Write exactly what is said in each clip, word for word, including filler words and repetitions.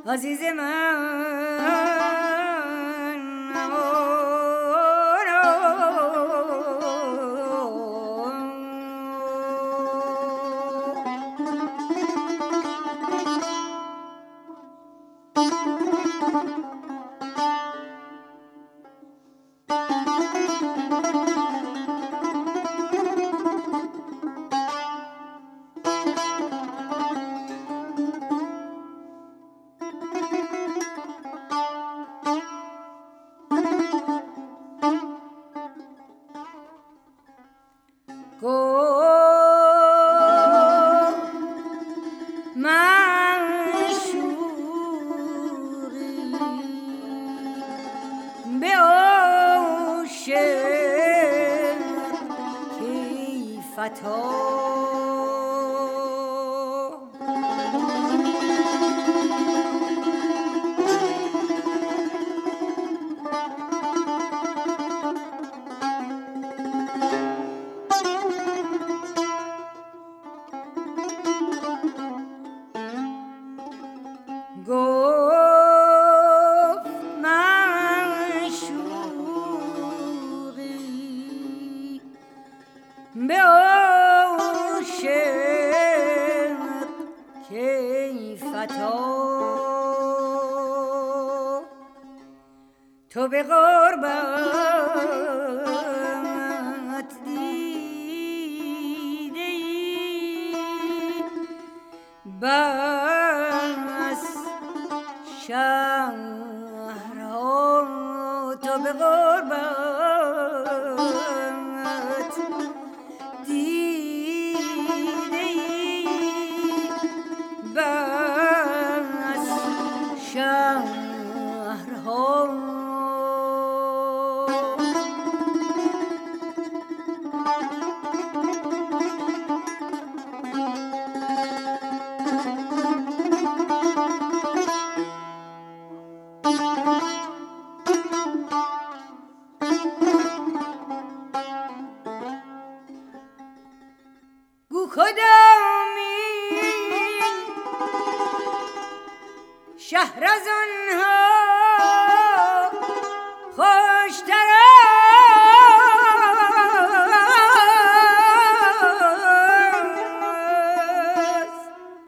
عزیز من تو به غربت دیده ای بس شهرها تو به غربت دیده ای بس شهرها شهر از آنها خوشتر است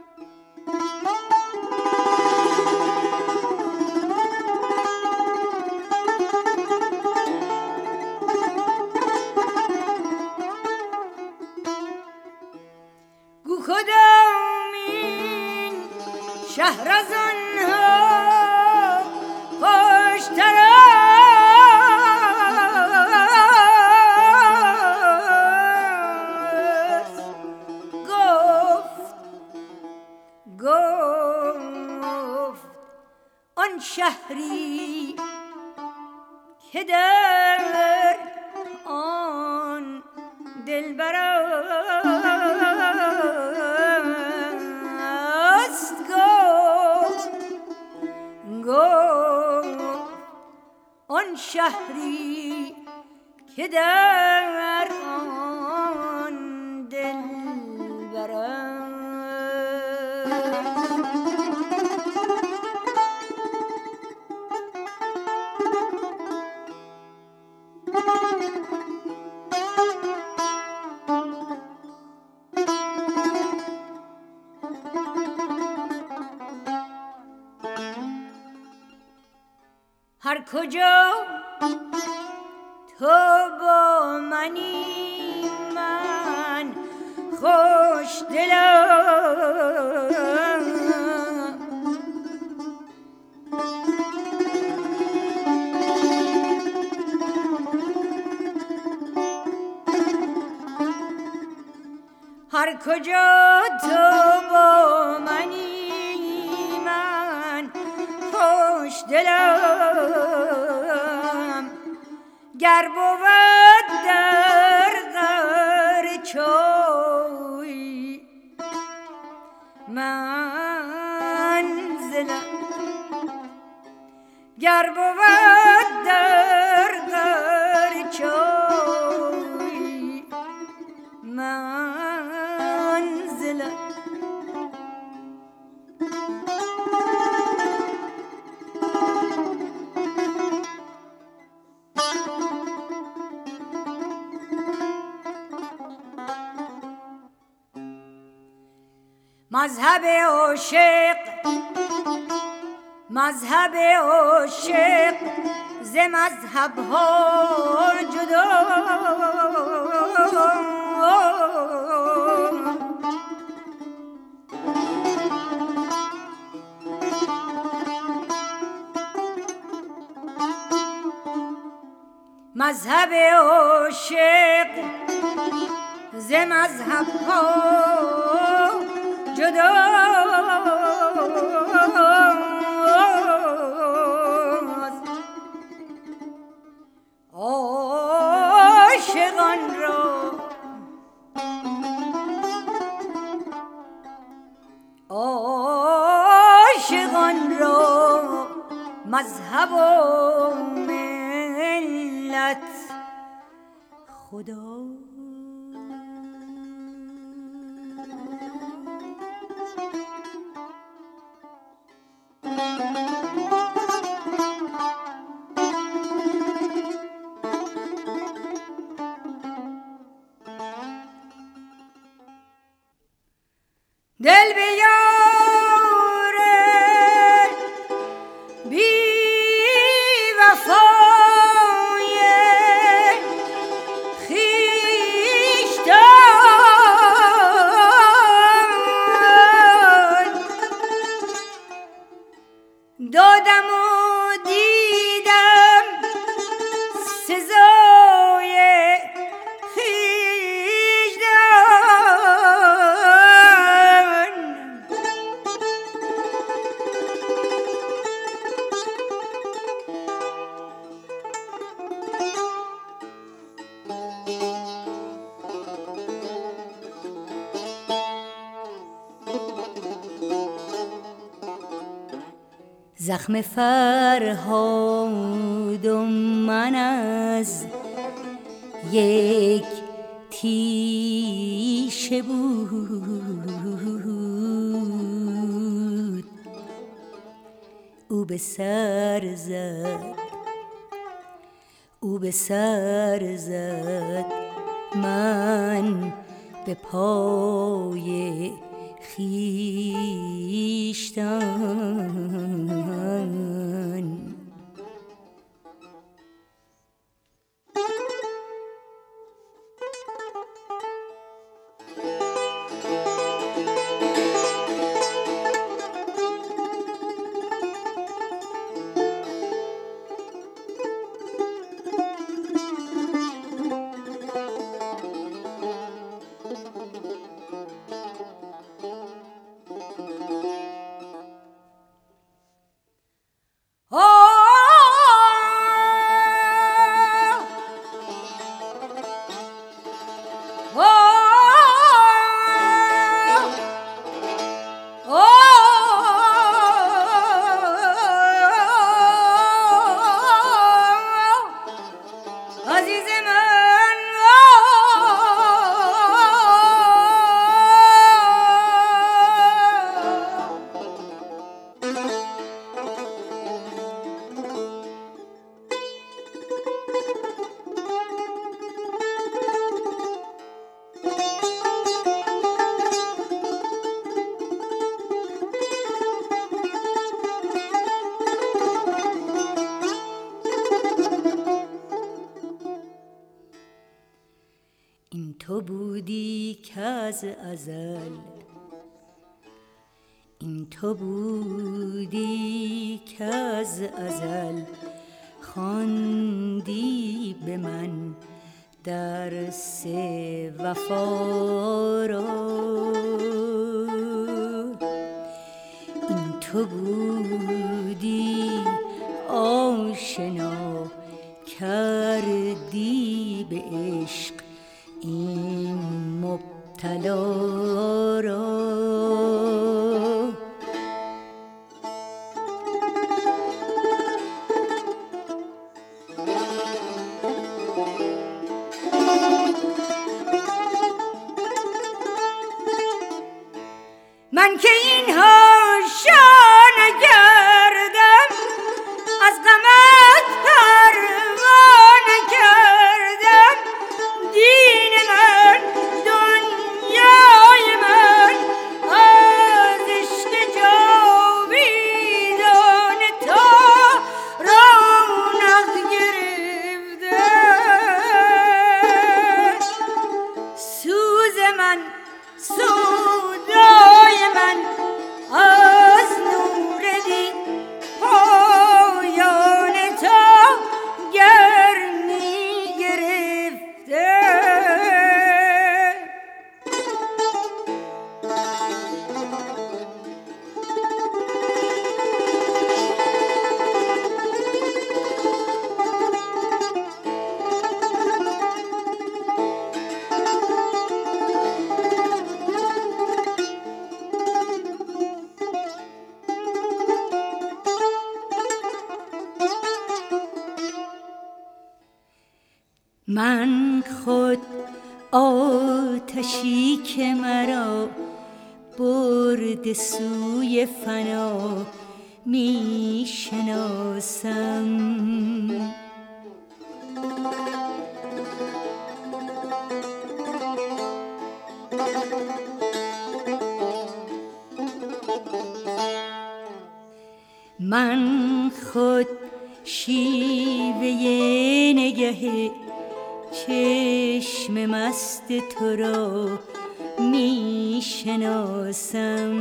گو کدامین شهر از آنها خوشتر است گفت گفت آن شهری که در آن دلبر است گفت گفت آن شهری که در آن دلبر است هر کجا تو با منی من خوش دلم هر کجا تو با منی من خوش دلم گر بود در غار چوی منزلم گر بود در غار چوی منزلم مذهب عاشق مذهب عاشق ز مذهب ها جدا مذهب عاشق ز مذهب ها جدا عاشقان را عاشقان را مذهب و ملت خدا. دل به یار بی وفای خویشتن دادم و دیدم سزای زخم فرهاد و من از یک تیشه بود، او به سر زد او به سر زد من به پای خویشتن. این تو بودی که از ازل، این تو بودی که از ازل خواندی به من درس وفا را. این تو بودی آشنا کردی به عشق این مبتلا را. من که اینها شانه کردم از غمت پروانه کردم، دین من دنیای من من خود آتشی که مرا برد سوی فنا می شناسم. من خود شیوه نگه چشم مست تو را می شناسم.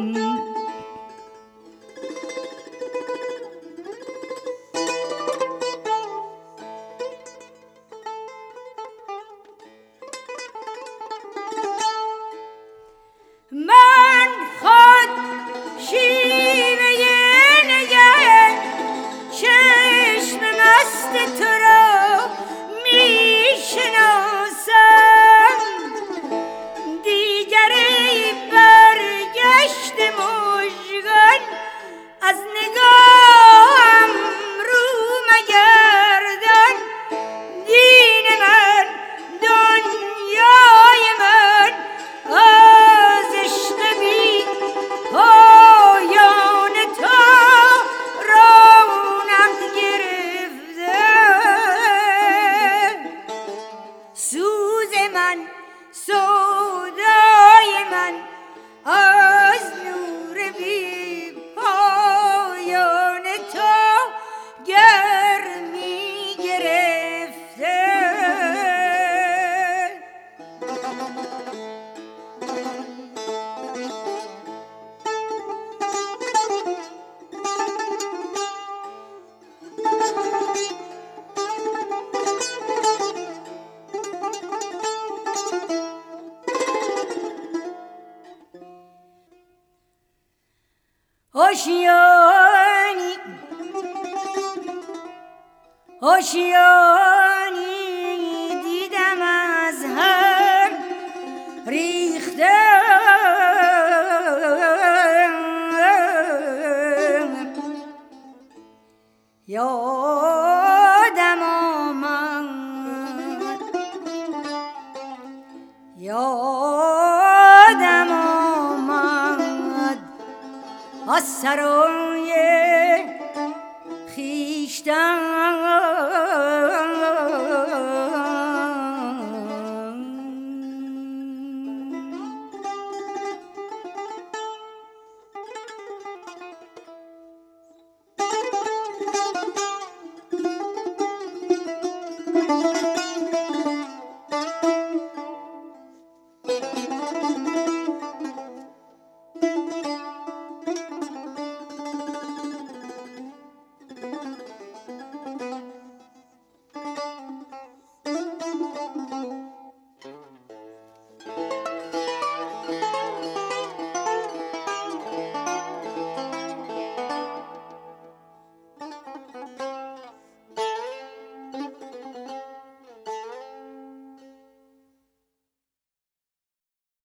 من خود شیوه نگه چشم مست تو را می شناسم. دیگر ای برگشت مژگان از نگاهم رو مگردان. دین من دنیای من از عشق بی پایان تو رونق گرفته. سوز من سودای من از نور بی پایان تو گرمی گرفته. هوشیاری هوشیاری دیدم از هم ریخته. یادم آمد یادم آمد از سرای خویشتن